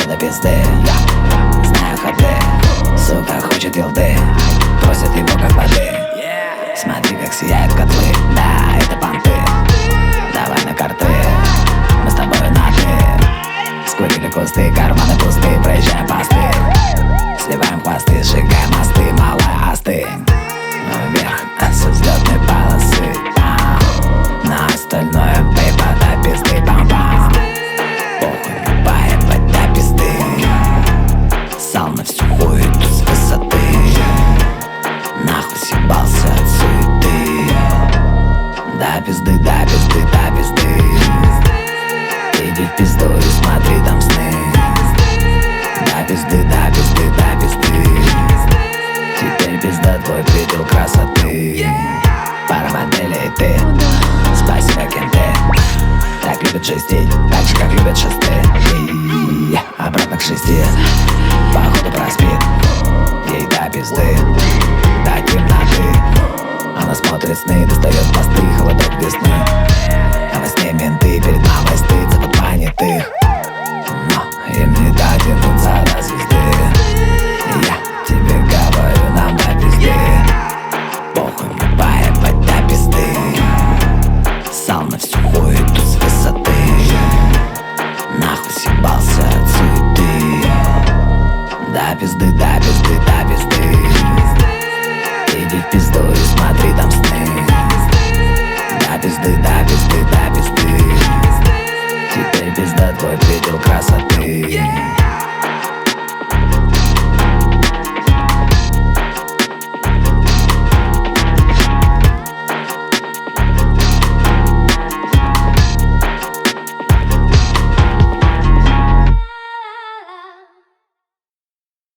до пизды. Знаю ходы, сука хочет елды, просит его как воды. Смотри, как сияют котлы, да, это понты. Давай на карты, мы с тобой на ты. Скурили кусты, карманы пусты, проезжаем посты. Сливаем хвосты, сжигаем мосты, малая остынь. Вверх, со взлетной полосы, на остальное, бейба, до пизды, бам-бам. Похуй, поебать, до пизды. Сал на всю хуету с высоты. Нахуй съебался от суеты. До пизды, до пизды, до пизды. Иди в пизду и смотри там сны. До пизды, до пизды, до пизды. Теперь пизда твой предел красоты. Пара моделей ты. Спасибо, кенты. Так любят шестить, так же как любят шесты. И обратно к шести. Походу проспит. Ей до пизды, до темноты. Она смотрит сны, достает посты, холодок весны. А во сне менты, перед мамой стыд за подпонятых. Но им не дотянуться до звезды. Я тебе говорю, нам до пизды. Похуй, мы поебать до пизды. Сал на всю хуету с высоты. Нахуй съебался от суеты. До пизды, до пизды.